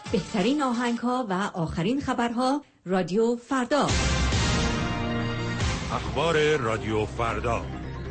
بهترین آهنگ‌ها و آخرین خبرها رادیو فردا. اخبار رادیو فردا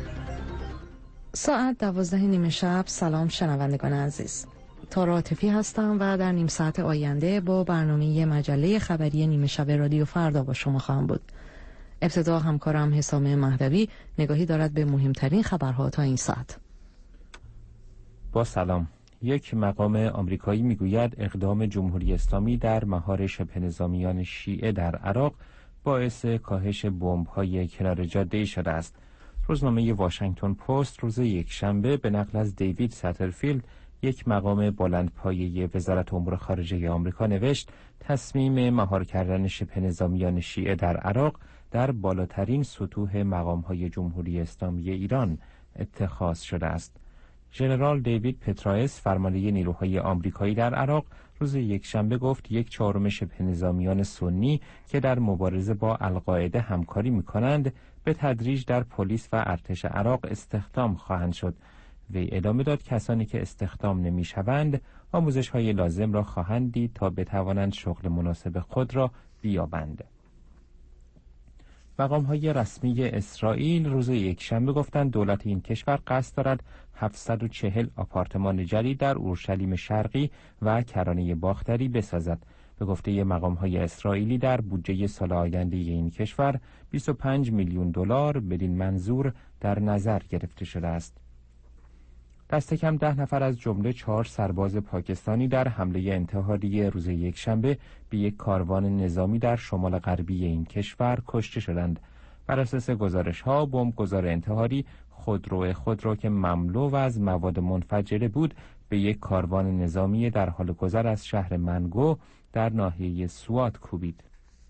ساعت 12:30 شب. سلام شنوندگان عزیز، تارا عاطفی هستم و در نیم ساعت آینده با برنامه مجله خبری نیمه شب رادیو فردا با شما خواهم بود. ابتدا همکارم حسام مهدوی نگاهی دارد به مهمترین خبرها تا این ساعت. با سلام. یک مقام آمریکایی میگوید اقدام جمهوری اسلامی در مهار شبه نظامیان شیعه در عراق باعث کاهش بمب‌های کنار جاده شده است. روزنامه واشنگتن پست روز یکشنبه به نقل از دیوید ساترفیلد، یک مقام بلندپایه وزارت امور خارجه آمریکا، نوشت تصمیم مهار کردن شبه نظامیان شیعه در عراق در بالاترین سطوح مقام‌های جمهوری اسلامی ایران اتخاذ شده است. ژنرال دیوید پترایس، فرمانده نیروهای آمریکایی در عراق، روز یکشنبه گفت 1/4 شبه نظامیان سنی که در مبارزه با القاعده همکاری می‌کنند به تدریج در پلیس و ارتش عراق استخدام خواهند شد. وی ادامه داد کسانی که استخدام نمی‌شوند آموزش‌های لازم را خواهند دید تا بتوانند شغل مناسب خود را بیابند. مقام‌های رسمی اسرائیل روز یکشنبه گفتند دولت این کشور قصد دارد 740 آپارتمان جدید در اورشلیم شرقی و کرانه باختری بسازد. به گفته مقام‌های اسرائیلی در بودجه سال آینده این کشور 25 میلیون دلار بدین منظور در نظر گرفته شده است. دست کم 10 نفر از جمله 4 سرباز پاکستانی در حمله انتحاری روز یکشنبه به یک کاروان نظامی در شمال غربی این کشور کشته شدند. بر اساس گزارش‌ها، بمبگذار انتحاری خودرو که مملو و از مواد منفجره بود به یک کاروان نظامی در حال گذر از شهر منگو در ناحیه سوات کوبید.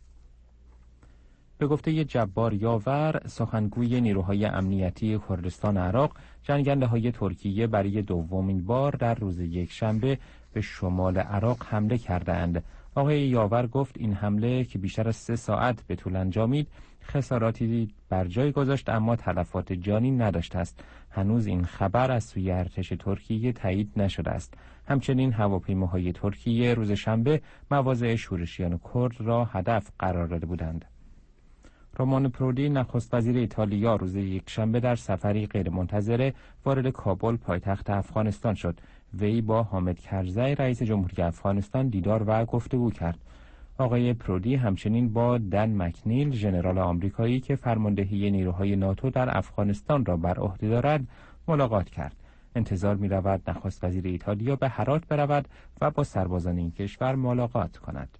به گفته جبار یاور، سخنگوی نیروهای امنیتی کردستان عراق، جنگنده‌های ترکیه برای دومین بار در روز یکشنبه به شمال عراق حمله کردند. آقای یاور گفت این حمله که بیشتر از 3 ساعت به طول انجامید، خساراتی بر جای گذاشت اما تلفات جانی نداشته است. هنوز این خبر از سوی ارتش ترکیه تایید نشده است. همچنین هواپیماهای ترکیه روز شنبه مواضع شورشیان کرد را هدف قرار داده بودند. رومانو پرودی، نخست وزیر ایتالیا، روز یکشنبه در سفری غیرمنتظره وارد کابل، پایتخت افغانستان شد. وی با حامد کرزی، رئیس جمهوری افغانستان، دیدار و گفتگو کرد. آقای پرودی همچنین با دن مکنیل، ژنرال آمریکایی که فرماندهی نیروهای ناتو در افغانستان را بر عهده دارد، ملاقات کرد. انتظار می‌رود نخست وزیر ایتالیا به هرات برود و با سربازان این کشور ملاقات کند.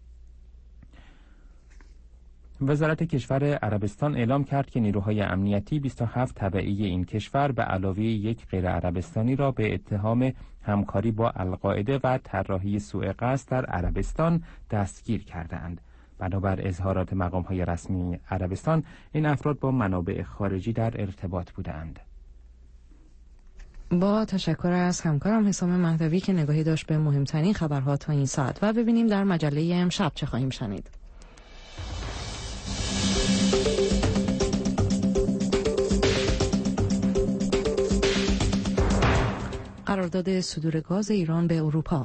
وزارت کشور عربستان اعلام کرد که نیروهای امنیتی 27 تبعی این کشور به علاوه یک غیر عربستانی را به اتهام همکاری با القاعده و طراحی سوء قصد در عربستان دستگیر کردند. بنابر اظهارات مقام‌های رسمی عربستان، این افراد با منابع خارجی در ارتباط بودند. با تشکر از همکارم حسام مهدوی که نگاهی داشت به مهمترین خبرها تا این ساعت. و ببینیم در مجله امشب چه خواهیم شنید. قرارداد صدور گاز ایران به اروپا.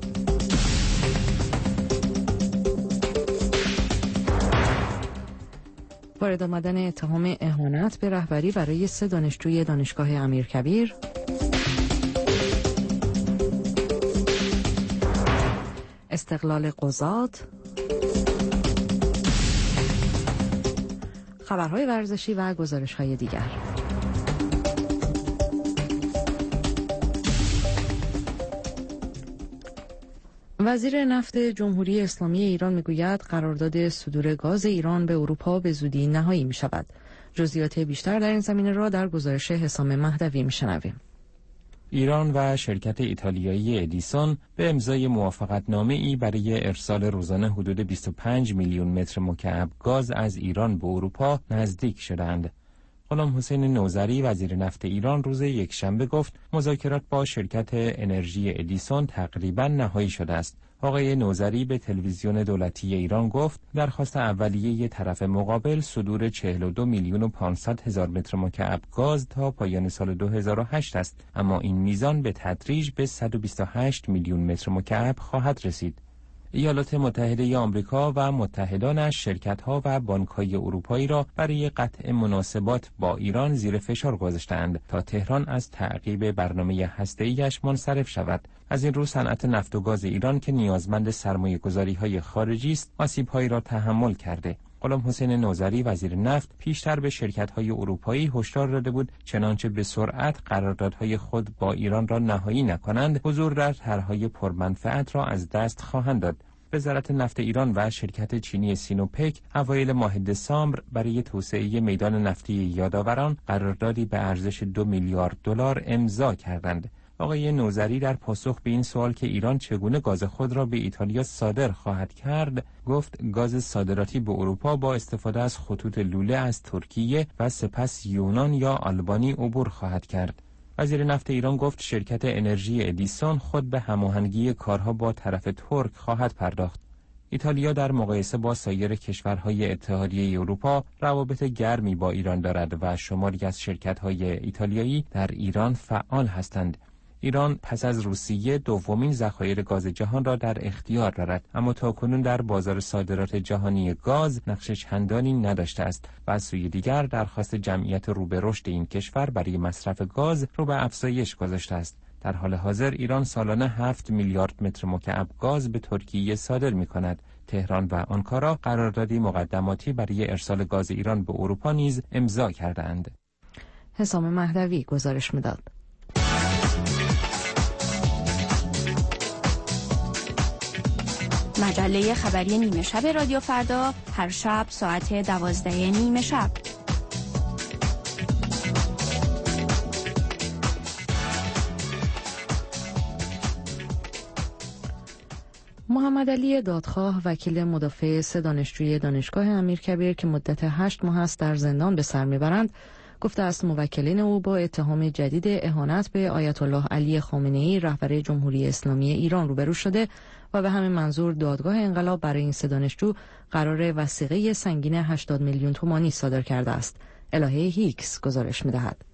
وارد آمدن اتهام اهانت به رهبری برای 3 دانشجوی دانشگاه امیرکبیر. استقلال قضات. خبرهای ورزشی و گزارش‌های دیگر. وزیر نفت جمهوری اسلامی ایران میگوید قرارداد صدور گاز ایران به اروپا به زودی نهایی می شود. جزئیات بیشتر در این زمینه را در گزارش حسام مهدوی میشنویم. ایران و شرکت ایتالیایی ادیسون به امضای موافقتنامه‌ای برای ارسال روزانه حدود 25 میلیون متر مکعب گاز از ایران به اروپا نزدیک شدند. غلام حسین نوذری، وزیر نفت ایران، روز یکشنبه گفت مذاکرات با شرکت انرژی ادیسون تقریباً نهایی شده است. آقای نوذری به تلویزیون دولتی ایران گفت درخواست اولیه طرف مقابل صدور 42 میلیون و 500 هزار متر مکعب گاز تا پایان سال 2008 است، اما این میزان به تدریج به 128 میلیون متر مکعب خواهد رسید. ایالات متحده آمریکا و متحدانش شرکت‌ها و بانک‌های اروپایی را برای قطع مناسبات با ایران زیر فشار گذاشتند تا تهران از تعقیب برنامه هسته‌ایش منصرف شود. از این رو صنعت نفت و گاز ایران که نیازمند سرمایه‌گذاری‌های خارجی است، آسیب‌هایی را تحمل کرده. غلام حسین نوذری وزیر نفت پیشتر به شرکت‌های اروپایی هشدار داده بود چنانچه به سرعت قراردادهای خود با ایران را نهایی نکنند، حضور در طرح‌های پرمنفعت را از دست خواهند داد. وزارت نفت ایران و شرکت چینی سینوپک اوایل ماه دسامبر برای توسعه میدان نفتی یادآوران قراردادی به ارزش 2 میلیارد دلار امضا کردند. آقای نوذری در پاسخ به این سوال که ایران چگونه گاز خود را به ایتالیا صادر خواهد کرد، گفت گاز صادراتی به اروپا با استفاده از خطوط لوله از ترکیه و سپس یونان یا آلبانی عبور خواهد کرد. وزیر نفت ایران گفت شرکت انرژی ادیسون خود به هماهنگی کارها با طرف ترک خواهد پرداخت. ایتالیا در مقایسه با سایر کشورهای اتحادیه اروپا روابط گرمی با ایران دارد و شماری از شرکت‌های ایتالیایی در ایران فعال هستند. ایران پس از روسیه دومین ذخایر گاز جهان را در اختیار دارد، اما تاکنون در بازار صادرات جهانی گاز نقش چندانی نداشته است و از سوی دیگر درخواست جمعیت رو به رشد این کشور برای مصرف گاز رو به افزایش گذاشته است. در حال حاضر ایران سالانه 7 میلیارد متر مکعب گاز به ترکیه صادر می‌کند. تهران و آنکارا قراردادی مقدماتی برای ارسال گاز ایران به اروپا نیز امضا کردند. حسام مهدوی گزارش می‌داد. مجله خبری نیمه شب رادیو فردا هر شب ساعت 12 نیمه شب. محمد علی دادخواه وکیل مدافع 3 دانشجوی دانشگاه امیرکبیر که مدت 8 ماه است در زندان به سر میبرند گفته است موکلین او با اتهام جدید اهانت به آیت الله علی خامنه‌ای رهبر جمهوری اسلامی ایران روبرو شده و به همین منظور دادگاه انقلاب برای این 3 دانشجو قرار وثیقه سنگین 80 میلیون تومانی صادر کرده است. الهه هیکس گزارش می‌دهد.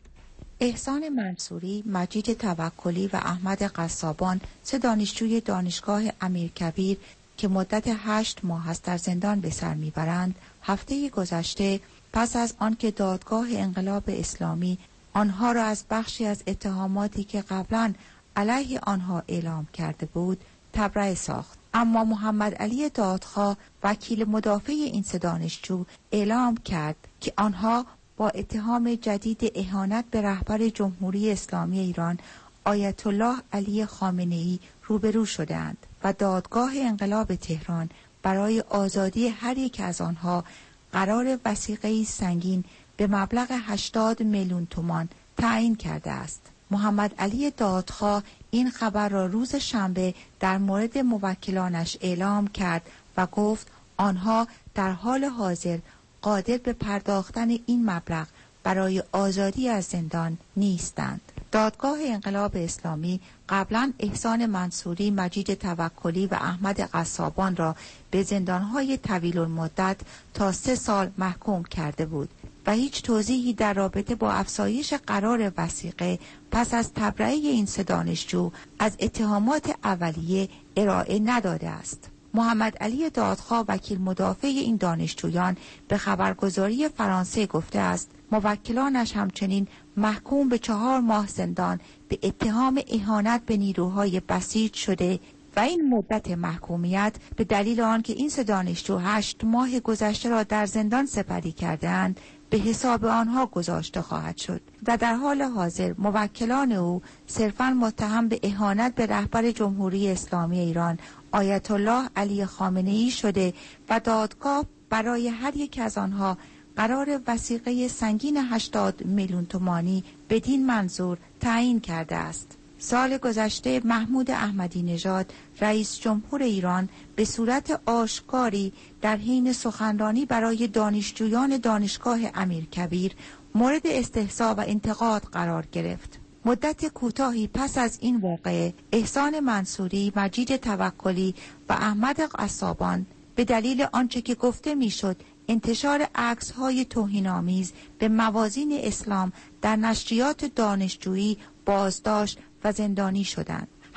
احسان منصوری، مجید توکلی و احمد قصابان 3 دانشجوی دانشگاه امیرکبیر که مدت 8 ماه است در زندان به سر میبرند، هفته گذشته پس از آنکه دادگاه انقلاب اسلامی آنها را از بخشی از اتهاماتی که قبلا علیه آنها اعلام کرده بود تبرئه ساخت. اما محمد علی دادخواه وکیل مدافع این 3 دانشجو اعلام کرد که آنها با اتهام جدید اهانت به رهبر جمهوری اسلامی ایران آیت الله علی خامنه‌ای روبرو شدند و دادگاه انقلاب تهران برای آزادی هر یک از آنها قرار وثیقه سنگین به مبلغ 80 میلیون تومان تعیین کرده است. محمد علی دادخواه این خبر را روز شنبه در مورد موکلانش اعلام کرد و گفت آنها در حال حاضر قادر به پرداختن این مبلغ برای آزادی از زندان نیستند. دادگاه انقلاب اسلامی قبلا احسان منصوری، مجید توکلی و احمد قصابان را به زندانهای طویل المدت تا 3 سال محکوم کرده بود و هیچ توضیحی در رابطه با افزایش قرار وثیقه پس از تبرئه این 3 دانشجو از اتهامات اولیه ارائه نداده است. محمد علی دادخواه وکیل مدافع این دانشجویان به خبرگزاری فرانسه گفته است موکلانش همچنین محکوم به 4 ماه زندان به اتهام اهانت به نیروهای بسیج شده و این مدت محکومیت به دلیل آنکه این 3 دانشجو 8 ماه گذشته را در زندان سپری کردند به حساب آنها گذاشته خواهد شد و در حال حاضر موکلان او صرفاً متهم به اهانت به رهبر جمهوری اسلامی ایران آیت الله علی خامنه‌ای شده و دادگاه برای هر یک از آنها قرار وثیقه سنگین 80 میلیون تومانی بدین منظور تعیین کرده است. سال گذشته محمود احمدی نژاد رئیس جمهور ایران به صورت آشکاری در حین سخنرانی برای دانشجویان دانشگاه امیرکبیر مورد استحضاء و انتقاد قرار گرفت. مدت کوتاهی پس از این واقعه احسان منصوری، مجید توکلی و احمد قصابان به دلیل آنچه که گفته میشد انتشار عکس‌های توهین‌آمیز به موازین اسلام در نشریات دانشجویی بازداشت و زندانی شدند.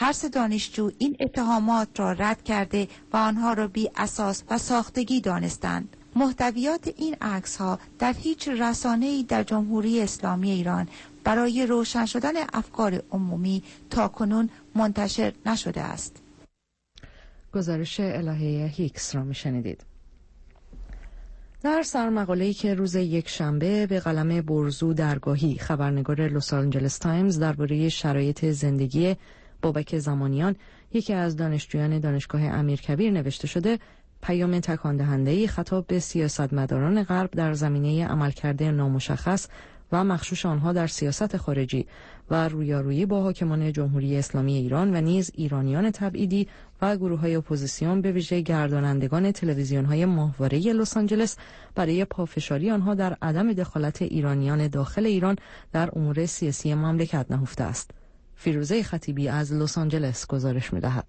هر سه دانشجو این اتهامات را رد کرده و آنها را بی اساس و ساختگی دانستند. محتویات این عکس‌ها در هیچ رسانه‌ای در جمهوری اسلامی ایران برای روشن شدن افکار عمومی تاکنون منتشر نشده است. گزارش الهه هیکس را می‌شنیدید. در سرمقاله‌ای که روز یکشنبه به قلم برزو درگاهی خبرنگار لس آنجلس تایمز درباره شرایط زندگی بابک زمانیان، یکی از دانشجویان دانشگاه امیرکبیر نوشته شده، پیام تکاندهنده‌ای خطاب به سیاستمداران غرب در زمینه عملکرد نامشخص و مغشوش آنها در سیاست خارجی و رویارویی با حاکمان جمهوری اسلامی ایران و نیز ایرانیان تبعیدی و گروه‌های اپوزیسیون به ویژه گردانندگان تلویزیون‌های ماهواره لس آنجلس برای پافشاری آنها در عدم دخالت ایرانیان داخل ایران در امور سیاسی مملکت نهفته است. فیروزه خطیبی از لس آنجلس گزارش می‌دهد.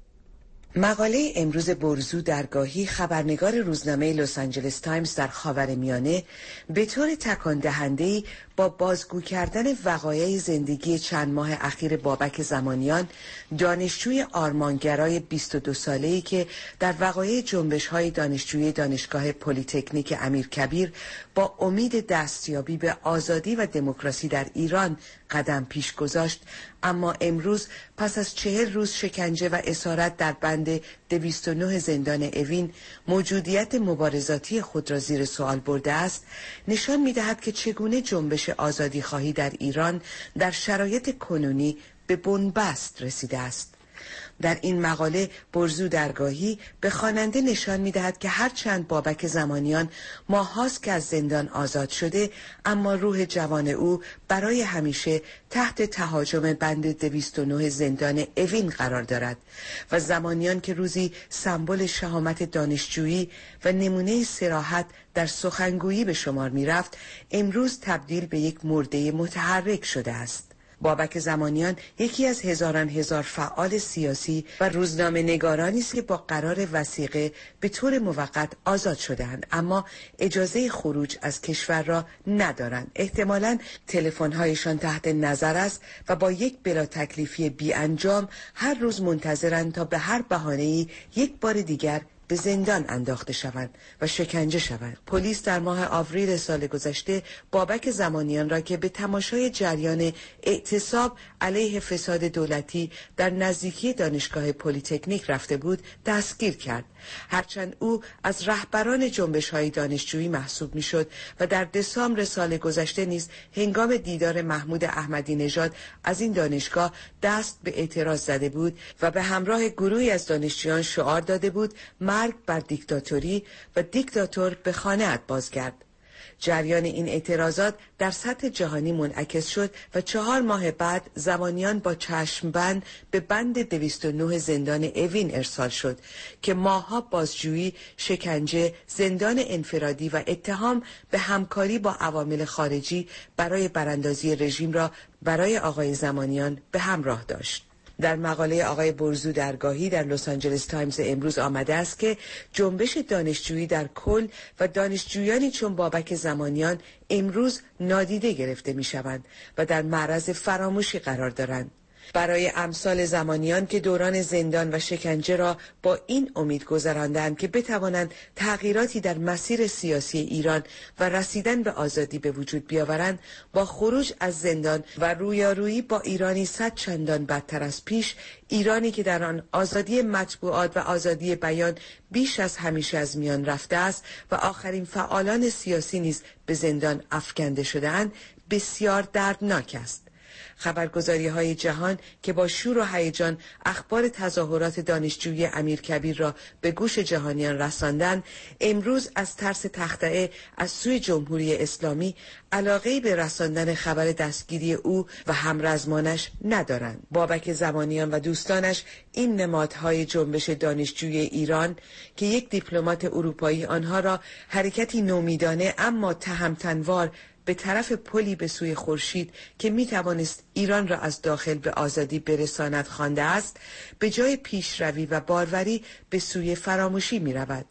مقاله امروز برزو درگاهی خبرنگار روزنامه لس آنجلس تایمز در خاورمیانه به طور تکان دهنده‌ای با بازگو کردن وقایع زندگی چند ماه اخیر بابک زمانیان، دانشجوی آرمانگرای 22 ساله‌ای که در وقایع جنبش‌های دانشجویی دانشگاه پلی‌تکنیک امیرکبیر با امید دستیابی به آزادی و دموکراسی در ایران قدم پیش گذاشت، اما امروز پس از 40 روز شکنجه و اسارت در بند 209 زندان اوین موجودیت مبارزاتی خود را زیر سوال برده است، نشان می‌دهد که چگونه جنبش آزادی خواهی در ایران در شرایط کنونی به بنبست رسیده است. در این مقاله برزو درگاهی به خواننده نشان می‌دهد که هرچند بابک زمانیان ماه‌هاست که از زندان آزاد شده، اما روح جوان او برای همیشه تحت تهاجم بند 209 زندان اوین قرار دارد و زمانیان که روزی سمبل شهامت دانشجویی و نمونه صراحت در سخنگویی به شمار می‌رفت، امروز تبدیل به یک مرده متحرک شده است. بابک زمانیان یکی از هزار فعال سیاسی و روزنامه نگارانی است که با قرار وثیقه به طور موقت آزاد شده‌اند، اما اجازه خروج از کشور را ندارند. احتمالاً تلفن‌هایشان تحت نظر است و با یک بلا تکلیفی بی انجام هر روز منتظرند تا به هر بهانه‌ای یک بار دیگر به زندان انداخته شوند و شکنجه شوند. پلیس در ماه آوریل سال گذشته بابک زمانیان را که به تماشای جریان اعتصاب علیه فساد دولتی در نزدیکی دانشگاه پلی‌تکنیک رفته بود دستگیر کرد. هرچند او از رهبران جنبش‌های دانشجویی محسوب می‌شد و در دسامبر سال گذشته نیز هنگام دیدار محمود احمدی نژاد از این دانشگاه دست به اعتراض زده بود و به همراه گروهی از دانشجویان شعار داده بود مرگ بر دیکتاتوری و دیکتاتور به خانه‌ات بازگرد. جریان این اعتراضات در سطح جهانی منعکس شد و 4 ماه بعد زمانیان با چشمبند به بند 209 زندان اوین ارسال شد که ماه‌ها بازجویی، شکنجه، زندان انفرادی و اتهام به همکاری با عوامل خارجی برای براندازی رژیم را برای آقای زمانیان به همراه داشت. در مقاله آقای برزو درگاهی در لس آنجلس تایمز امروز آمده است که جنبش دانشجویی در کل و دانشجویانی چون بابک زمانیان امروز نادیده گرفته می شوند و در معرض فراموشی قرار دارند. برای امثال زمانیان که دوران زندان و شکنجه را با این امید گذراندند که بتوانند تغییراتی در مسیر سیاسی ایران و رسیدن به آزادی به وجود بیاورند، با خروج از زندان و رویارویی با ایرانی 100 چندان بدتر از پیش، ایرانی که در آن آزادی مطبوعات و آزادی بیان بیش از همیشه از میان رفته است و آخرین فعالان سیاسی نیز به زندان افکنده شده‌اند، بسیار دردناک است. خبرگزاری‌های جهان که با شور و هیجان اخبار تظاهرات دانشجویی امیرکبیر را به گوش جهانیان رساندند، امروز از ترس تخطئه از سوی جمهوری اسلامی علاقه‌ای به رساندن خبر دستگیری او و همرزمانش ندارند. بابک زمانیان و دوستانش این نمادهای جنبش دانشجویی ایران که یک دیپلمات اروپایی آنها را حرکتی نومیدانه اما تهمتنوار به طرف پلی به سوی خورشید که می توانست ایران را از داخل به آزادی برساند خوانده است، به جای پیشروی و باروری به سوی فراموشی می رود.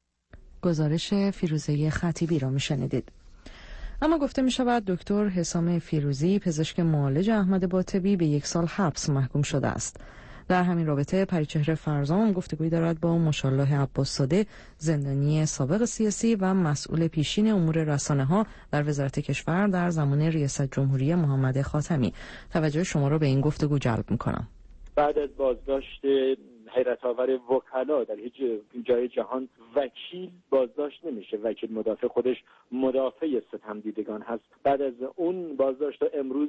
گزارش فیروزه خطیبی را می شنیدید. اما گفته می شود دکتر حسام فیروزی، پزشک معالج احمد باطبی، به 1 سال حبس محکوم شده است. در همین رابطه پریچهره فرزام گفتگویی دارد با مشالله عباس‌زاده، زندانی سابق سیاسی و مسئول پیشین امور رسانه‌ها در وزارت کشور در زمان ریاست جمهوری محمد خاتمی. توجه شما را به این گفتگو جلب می‌کنم. بعد از بازداشت حیرت آور وکلا در هیچ جای جهان وکیل بازداشت نمیشه. وکیل مدافع خودش مدافع ستمدیدگان هست. بعد از اون بازداشت امروز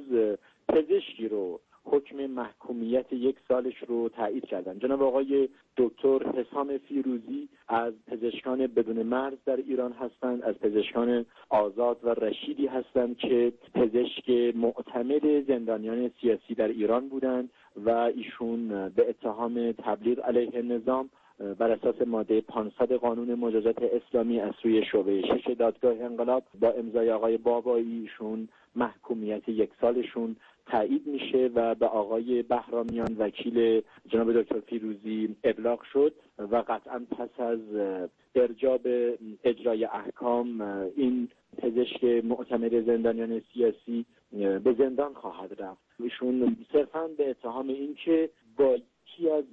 پزشکی رو حکم محکومیت 1 سالش رو تایید کردن. جناب آقای دکتر حسام فیروزی از پزشکان بدون مرز در ایران هستند، از پزشکان آزاد و رشیدی هستند که پزشک معتمد زندانیان سیاسی در ایران بودند و ایشون به اتهام تبلیغ علیه نظام بر اساس ماده 500 قانون مجازات اسلامی از سوی شعبه 6 دادگاه انقلاب با امضای آقای بابایی ایشون محکومیت 1 سالشون تایید میشه و به آقای بهرامیان وکیل جناب دکتر فیروزی ابلاغ شد و قطعا پس از ارجاع به اجرای احکام این پزشک معتمد زندانیان سیاسی به زندان خواهد رفت. ایشون صرفاً به اتهام این که با یکی از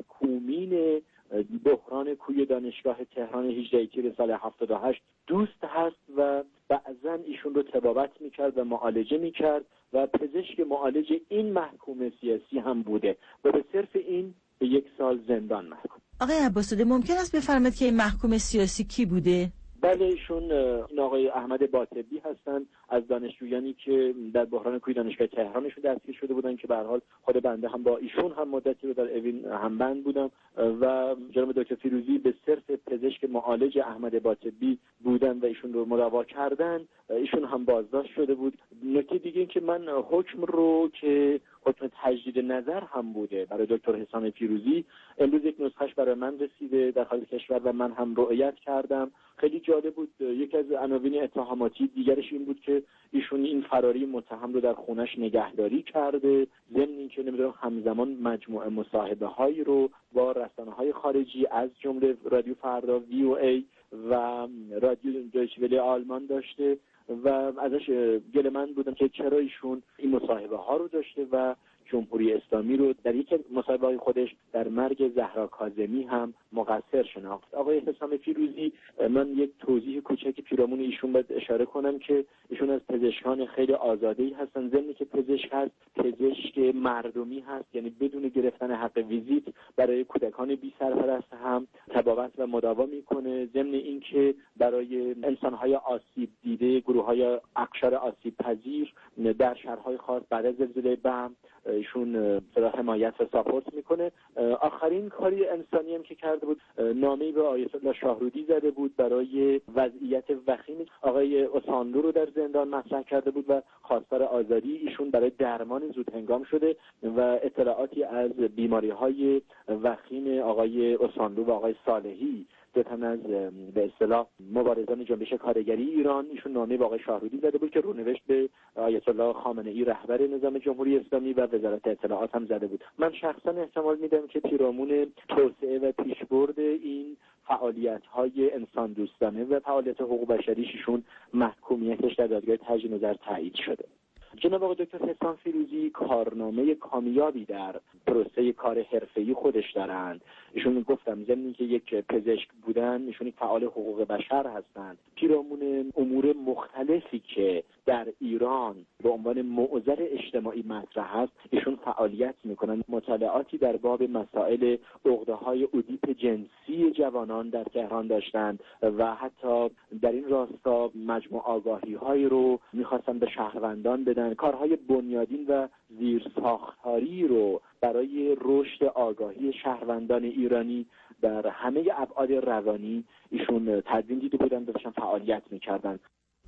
محکومین بحران کوی دانشگاه تهران 18 تیر سال 78 دوست هست و بعضاً ایشون رو طبابت میکرد و معالجه میکرد و پزشک معالج این محکوم سیاسی هم بوده و به صرف این به 1 سال زندان محکوم. آقای عباس‌زاده ممکن است بفرمایید که این محکوم سیاسی کی بوده؟ بله ایشون این آقای احمد باطبی هستند از دانشجویانی که در بحران کوی دانشگاه تهرانشون دستگیر شده بودن که به هر حال خود بنده هم با ایشون هم مدتی رو در اوین همبند بودم و جناب دکتر فیروزی به صرف پزشک معالج احمد باطبی بودن و ایشون رو مداوا کردن. ایشون هم بازداشت شده بود. نکته دیگه این که من حکم رو که حکم تجدید نظر هم بوده برای دکتر حسام فیروزی امروز یک نسخهش برای من رسیده در خارج کشور و من هم رؤیت کردم. خیلی جالب بود. یکی از عناوین اتهاماتی دیگرش این بود که ایشون این فراری متهم رو در خونش نگهداری کرده، ضمن اینکه نمیدونم همزمان مجموعه مصاحبه هایی رو با رسانه‌های خارجی از جمله رادیو فردا VOA و رادیو دویچه وله آلمان داشته و ازش گله من بودم که چرا ایشون این مصاحبه ها رو داشته و جمهوری اسلامی رو در یک مصاحبه های خودش در مرگ زهرا کاظمی هم مقصر شناخت. آقای حسام فیروزی من یک توضیح کوچک پیرامون ایشون باید اشاره کنم که ایشون از پزشکان خیلی آزاده‌ای هستن. ضمن که پزشک هست، پزشک مردمی هست، یعنی بدون گرفتن حق ویزیت برای کودکان بی سرپرست هم طبابت و مداوا میکنه. ضمن اینکه برای انسان‌های آسیب دیده، گروه‌های اقشار آسیب پذیر در شهرهای خاص بعد از زلزله بم ایشون حمایت و ساپورت میکنه. آخرین کاری انسانی هم که کرده بود نامه‌ای به آیت الله شاهرودی زده بود برای وضعیت وخیم آقای اوسانلو رو در زندان مطرح کرده بود و خواستار آزادی ایشون برای درمان زود هنگام شده و اطلاعاتی از بیماری‌های وخیم آقای اوسانلو و آقای صالحی دو تن از به اصطلاح مبارزان جنبش کارگری ایران ایشون نامه به آقای شاهرودی زده بود که رونوشت به آیت الله خامنه‌ای رهبر نظام جمهوری اسلامی و وزارت اطلاعات هم زده بود. من شخصا احتمال میدم که پیرامون توسعه و پیشبرد این فعالیت‌های انسان دوستانه و فعالیت حقوق بشریش ایشون محکومیتش در دادگاه تجدید نظر تایید شده. جناب آقای دکتر حسام فیروزی کارنامه کامیابی در پروسه کار حرفه‌ای خودش دارند. ایشون گفتم ضمن که یک پزشک بودن ایشون یک فعال حقوق بشر هستند. پیرامون امور مختلفی که در ایران به عنوان معضل اجتماعی مطرح است ایشون فعالیت میکنن. مطالعاتی در باب مسائل عقده‌های اودیپ جنسی جوانان در تهران داشتند و حتی در این راستا مجموع آگاهی‌هایی رو می‌خواستن به شهروندان بدن. کارهای بنیادین و زیرساختاری رو برای رشد آگاهی شهروندان ایرانی در همه ابعاد روانی ایشون تدوین دیده بودن، داشتن فعالیت می‌کردن.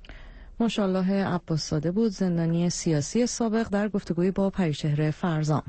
مشالله عباس‌زاده بود، زندانی سیاسی سابق، در گفتگوی با پریچهره فرزام.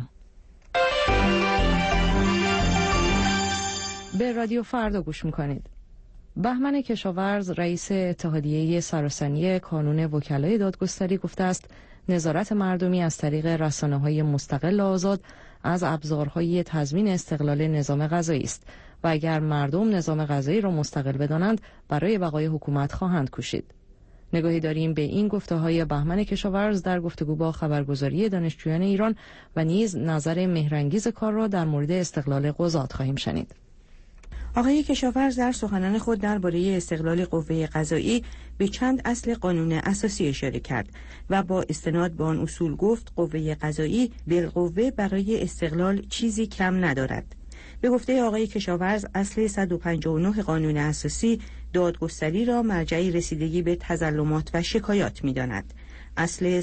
به رادیو فردا گوش میکنید. بهمن کشاورز رئیس اتحادیه سراسری کانون وکلای دادگستری گفته است نظارت مردمی از طریق رسانه‌های مستقل و آزاد از ابزارهای تضمین استقلال نظام قضایی است و اگر مردم نظام قضایی را مستقل بدانند برای بقای حکومت خواهند کوشید. نگاهی داریم به این گفته‌های بهمن کشاورز در گفتگو با خبرگزاری دانشجویان ایران و نیز نظر مهرانگیز کار را در مورد استقلال قضات خواهیم شنید. آقای کشاورز در سخنان خود درباره استقلال قوه قضایی به چند اصل قانون اساسی اشاره کرد و با استناد به آن اصول گفت قوه قضایی بالقوه برای استقلال چیزی کم ندارد. به گفته آقای کشاورز اصل 159 قانون اساسی دادگستری را مرجع رسیدگی به تظلمات و شکایات می‌داند. اصل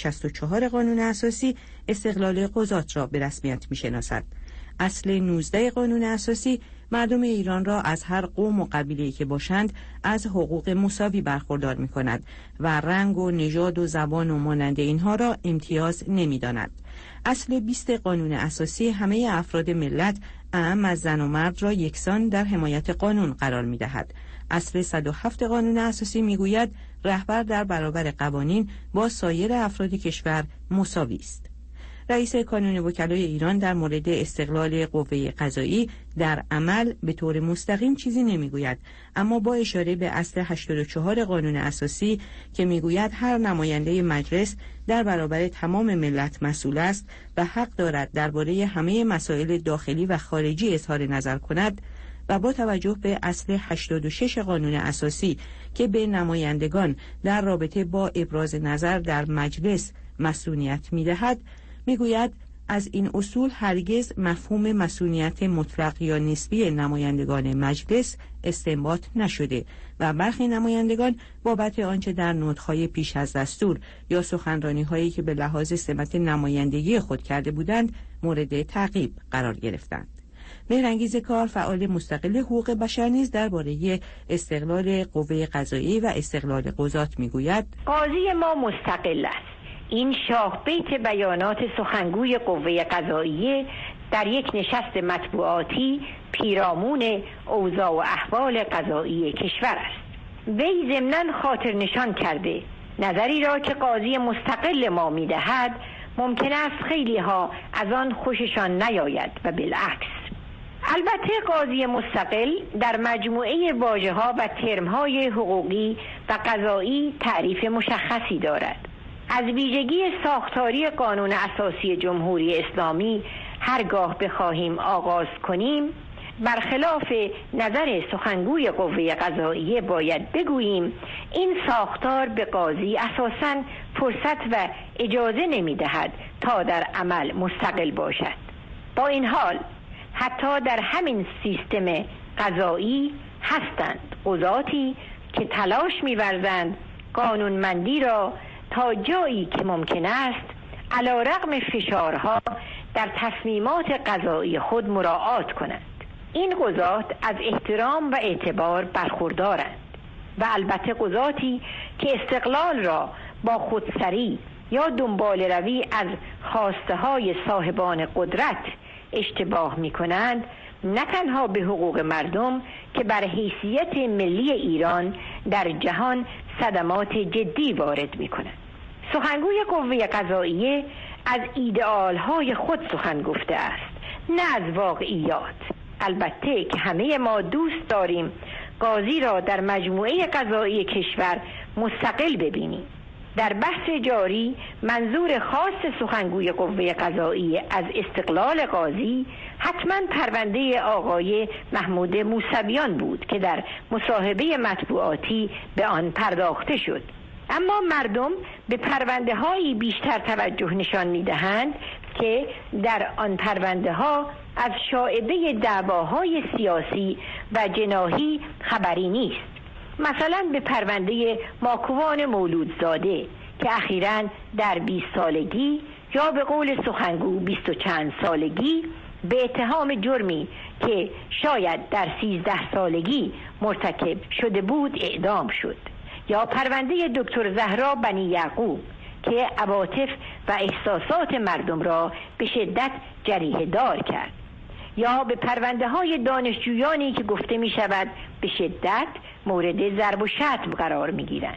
164 قانون اساسی استقلال قضات را به رسمیت می‌شناسد. اصل 19 قانون اساسی مردم ایران را از هر قوم و قبیله‌ای که باشند از حقوق مساوی برخوردار می‌کند و رنگ و نژاد و زبان و مانند اینها را امتیاز نمی‌داند. اصل 20 قانون اساسی همه افراد ملت اعم از زن و مرد را یکسان در حمایت قانون قرار می‌دهد. اصل 107 قانون اساسی می‌گوید رهبر در برابر قوانین با سایر افراد کشور مساوی است. رئیس کانون وکلای ایران در مورد استقلال قوه قضایی در عمل به طور مستقیم چیزی نمیگوید، اما با اشاره به اصل 84 قانون اساسی که میگوید هر نماینده مجلس در برابر تمام ملت مسئول است و حق دارد درباره همه مسائل داخلی و خارجی اظهار نظر کند، و با توجه به اصل 86 قانون اساسی که به نمایندگان در رابطه با ابراز نظر در مجلس مسئولیت میدهد، میگوید از این اصول هرگز مفهوم مسئولیت مطلق یا نسبی نمایندگان مجلس استنباط نشده و برخی نمایندگان بابت آنچه در نطق‌های پیش از دستور یا سخنرانی‌هایی که به لحاظ سمت نمایندگی خود کرده بودند مورد تعقیب قرار گرفتند. مهرانگیز کار فعال مستقل حقوق بشر نیز درباره استقلال قوه قضایی و استقلال قضات میگوید قاضی ما مستقل است. این شاه بیت بیانات سخنگوی قوه قضاییه در یک نشست مطبوعاتی پیرامون اوضاع و احوال قضایی کشور است. وی ضمناً خاطر نشان کرده نظری را که قاضی مستقل ما میدهد ممکن است خیلی ها از آن خوششان نیاید و بالعکس. البته قاضی مستقل در مجموعه واژه‌ها و ترم‌های حقوقی و قضایی تعریف مشخصی دارد. از ویژگی ساختاری قانون اساسی جمهوری اسلامی هرگاه بخواهیم آغاز کنیم، برخلاف نظر سخنگوی قوه قضاییه باید بگوییم این ساختار به قاضی اساساً فرصت و اجازه نمی‌دهد تا در عمل مستقل باشد. با این حال حتی در همین سیستم قضایی هستند قضاتی که تلاش می‌ورزند قانونمندی را تا جایی که ممکن است علی‌رغم فشارها در تصمیمات قضایی خود مراعات کنند. این قضات از احترام و اعتبار برخوردارند و البته قضاتی که استقلال را با خودسری یا دنبال روی از خواسته های صاحبان قدرت اشتباه می کنند نه تنها به حقوق مردم که بر حیثیت ملی ایران در جهان صدمات جدی وارد می کنند. سخنگوی قوه قضاییه از ایدئالهای خود سخن گفته است، نه از واقعیات. البته که همه ما دوست داریم قاضی را در مجموعه قضایی کشور مستقل ببینیم. در بحث جاری منظور خاص سخنگوی قوه قضاییه از استقلال قاضی حتما پرونده آقای محمود موسویان بود که در مصاحبه مطبوعاتی به آن پرداخته شد. اما مردم به پرونده هایی بیشتر توجه نشان می‌دهند که در آن پرونده ها از شائبه دعواهای سیاسی و جناحی خبری نیست. مثلا به پرونده ماکوان مولودزاده که اخیراً در 20 سالگی یا به قول سخنگو 20 و چند سالگی به اتهام جرمی که شاید در 13 سالگی مرتکب شده بود اعدام شد، یا پرونده دکتر زهرا بنی یعقوب که عواطف و احساسات مردم را به شدت جریحه دار کرد، یا به پرونده های دانشجویانی که گفته می شود به شدت مورد ضرب و شتم قرار می گیرند.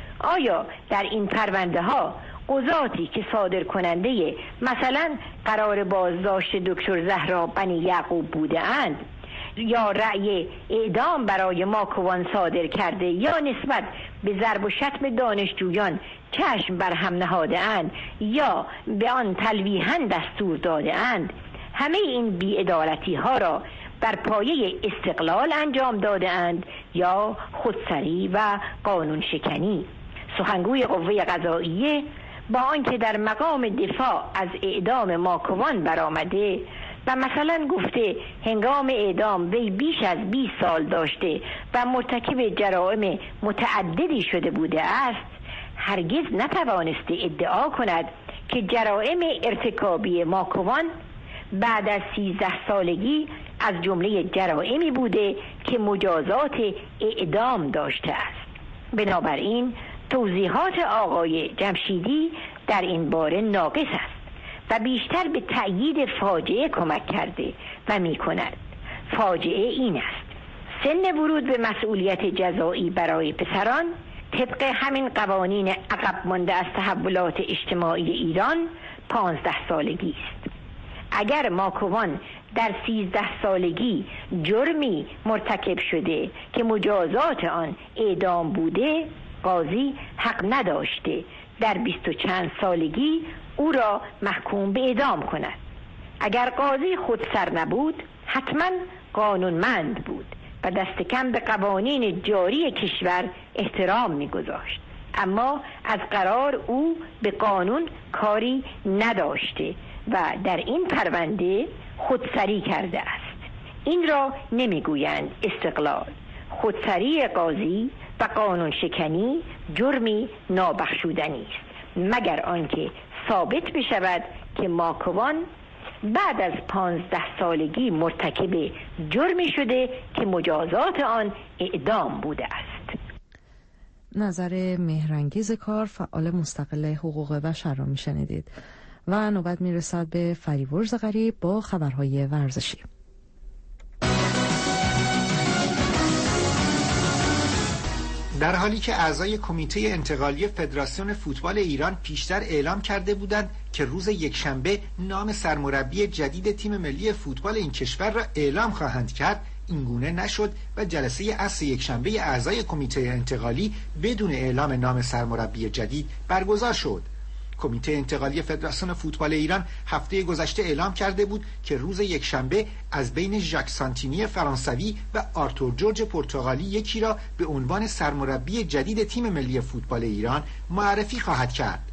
آیا در این پرونده ها قضاتی که صادر کننده مثلا قرار بازداشت دکتر زهرا بنی یعقوب بوده اند یا رأی اعدام برای ماکوان صادر کرده یا نسبت به ضرب و شتم دانشجویان چشم بر هم نهاده اند یا به آن تلویحاً دستور داده اند، همه این بی‌عدالتی ها را بر پایه استقلال انجام داده اند یا خودسری و قانون شکنی. سخنگوی قوه قضاییه با آنکه در مقام دفاع از اعدام ماکوان برآمده و مثلا گفته هنگام اعدام وی بیش از 20 سال داشته و مرتکب جرائم متعددی شده بوده است، هرگز نتوانسته ادعا کند که جرائم ارتکابی ماکوان بعد از 13 سالگی از جمله جرائمی بوده که مجازات اعدام داشته است. بنابراین توضیحات آقای جمشیدی در این باره ناقص است و بیشتر به تأیید فاجعه کمک کرده و می کند. فاجعه این است: سن ورود به مسئولیت جزایی برای پسران طبق همین قوانین عقب مانده از تحولات اجتماعی ایران 15 سالگی است. اگر ماکوان در 13 سالگی جرمی مرتکب شده که مجازات آن اعدام بوده، قاضی حق نداشته در 20 و چند سالگی او را محکوم به اعدام کند. اگر قاضی خودسر نبود، حتما قانونمند بود و دست کم به قوانین جاری کشور احترام می‌گذاشت. اما از قرار او به قانون کاری نداشته و در این پرونده خودسری کرده است. این را نمیگویند استقلال. خودسری قاضی و قانون شکنی جرمی نابخشودنی است، مگر آنکه ثابت بشود که ماکوان بعد از 15 سالگی مرتکب جرمی شده که مجازات آن اعدام بوده است. نظر مهرانگیز کار، فعال مستقل حقوق بشر را میشنیدید و نوبت میرسد به فریبرز غریب با خبرهای ورزشی. در حالی که اعضای کمیته انتقالی فدراسیون فوتبال ایران پیشتر اعلام کرده بودند که روز یکشنبه نام سرمربی جدید تیم ملی فوتبال این کشور را اعلام خواهند کرد، این گونه نشد و جلسه اصل یکشنبه اعضای کمیته انتقالی بدون اعلام نام سرمربی جدید برگزار شد. کمیته انتقالی فدراسیون فوتبال ایران هفته گذشته اعلام کرده بود که روز یکشنبه از بین ژاک سانتینی فرانسوی و آرتور جورج پرتغالی یکی را به عنوان سرمربی جدید تیم ملی فوتبال ایران معرفی خواهد کرد.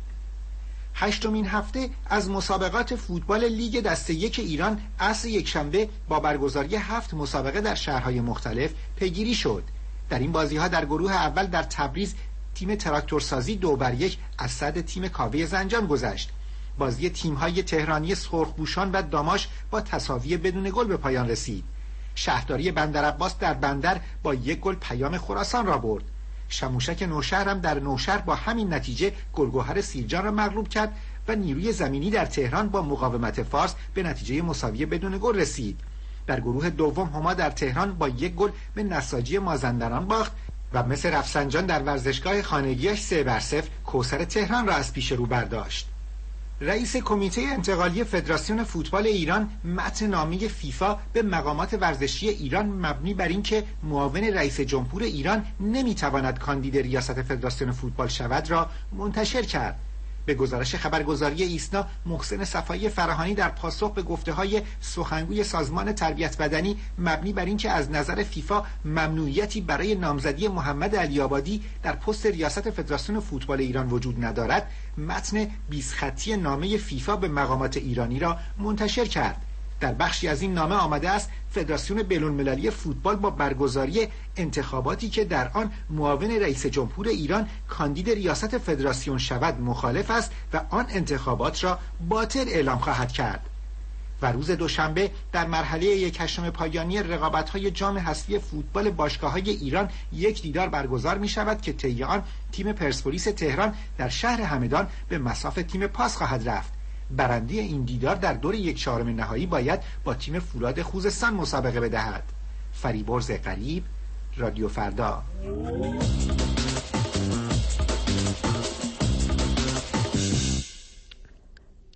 هشتمین هفته از مسابقات فوتبال لیگ دسته یک ایران اصل یکشنبه با برگزاری 7 مسابقه در شهرهای مختلف پیگیری شد. در این بازی‌ها در گروه اول در تبریز تیم تراکتورسازی 2-1 از صد تیم کاوه زنجان گذشت. بازی تیم‌های تهرانی سرخپوشان و داماش با تساوی بدون گل به پایان رسید. شهرداری بندرعباس در بندر با 1 گل پیام خراسان را برد. شموشک نوشهر هم در نوشهر با همین نتیجه گلگهر سیرجان را مغلوب کرد و نیروی زمینی در تهران با مقاومت فارس به نتیجه مساوی بدون گل رسید. در گروه دوم هما در تهران با 1 گل به نساجی مازندران باخت و مثل رفسنجان در ورزشگاه خانگیش 3-0 کوثر تهران را از پیش رو برداشت. رئیس کمیته انتقالی فدراسیون فوتبال ایران متن نامه فیفا به مقامات ورزشی ایران مبنی بر اینکه معاون رئیس جمهور ایران نمیتواند کاندید ریاست فدراسیون فوتبال شود را منتشر کرد. به گزارش خبرگزاری ایسنا، محسن صفایی فراهانی در پاسخ به گفته‌های سخنگوی سازمان تربیت بدنی مبنی بر اینکه از نظر فیفا ممنوعیتی برای نامزدی محمد علی آبادی در پست ریاست فدراسیون فوتبال ایران وجود ندارد، متن 20 خطی نامه فیفا به مقامات ایرانی را منتشر کرد. در بخشی از این نامه آمده است فدراسیون بین‌المللی فوتبال با برگزاری انتخاباتی که در آن معاون رئیس جمهور ایران کاندید ریاست فدراسیون شود مخالف است و آن انتخابات را باطل اعلام خواهد کرد. و روز دوشنبه در مرحله 1/8 پایانی رقابت‌های جام حذفی فوتبال باشگاه‌های ایران یک دیدار برگزار می‌شود که طی آن تیم پرسپولیس تهران در شهر همدان به مصاف تیم پاس خواهد رفت. برنده این دیدار در دور 1/4 نهایی باید با تیم فولاد خوزستان مسابقه بدهد. فریبرز غریب، رادیو فردا.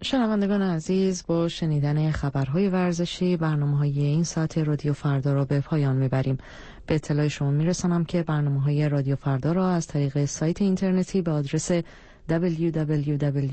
شنوندگان عزیز، با شنیدن خبرهای ورزشی برنامه‌های این ساعت رادیو فردا را به پایان میبریم. به اطلاع شما میرسانم که برنامه‌های رادیو فردا را از طریق سایت اینترنتی به آدرس www